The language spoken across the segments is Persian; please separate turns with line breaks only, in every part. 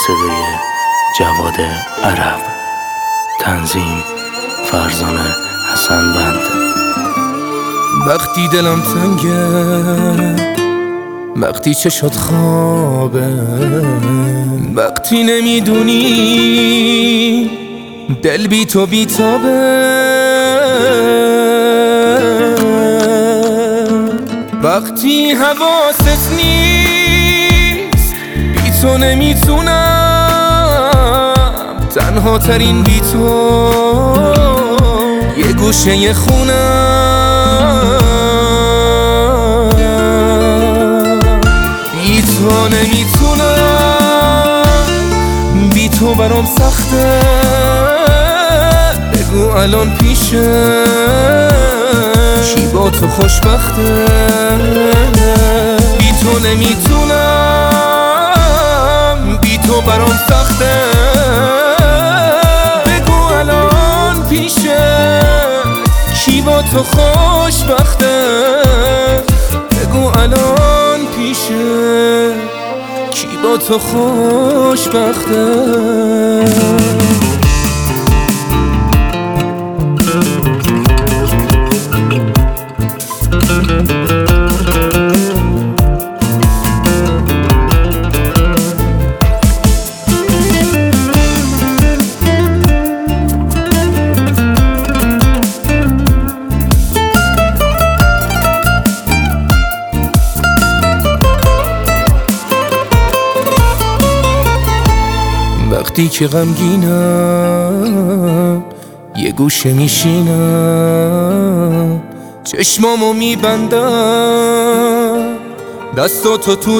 صدای جواد عرب، تنظیم فرزان حسن‌بند.
وقتی دلم تنگه، وقتی چشات خوابه، وقتی نمیدونی دل بی تو بیتابه، وقتی حواست نیست بی تو نمیتونم، تنها ترین بی تو یه گوشه خونم، بی تو نمیتونم، بی تو برام سخته، بگو الان پیشه کی با تو خوشبخته، بی تو نمیتونم، بی تو برام سخته، بگو الان پیشه کی با تو خوشبخته، بگو الان پیشه کی با تو خوشبخته. وقتی که غمگینم یه گوشه میشینم، چشمامو میبندم، دستاتو تو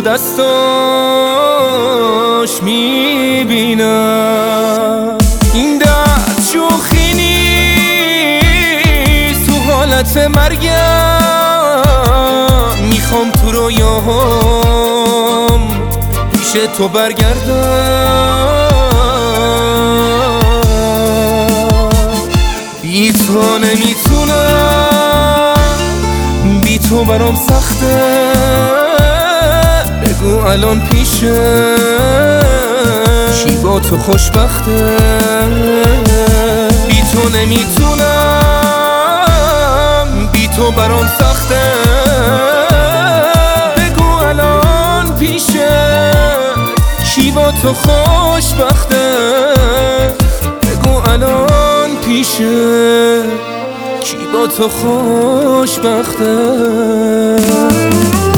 دستاش میبینم، این درد شوخی نیست، تو حالت مرگم میخوام تو رویاهام پیش تو برگردم، بی تو نمیتونم، بی تو برام سخته، بگو الان پیشه کی با تو خوشبخته، بی تو نمیتونم، بی تو برام سخته، بگو الان پیشه کی با تو خوشبخته، بگو الان پیشه کی با تو خوشبخته.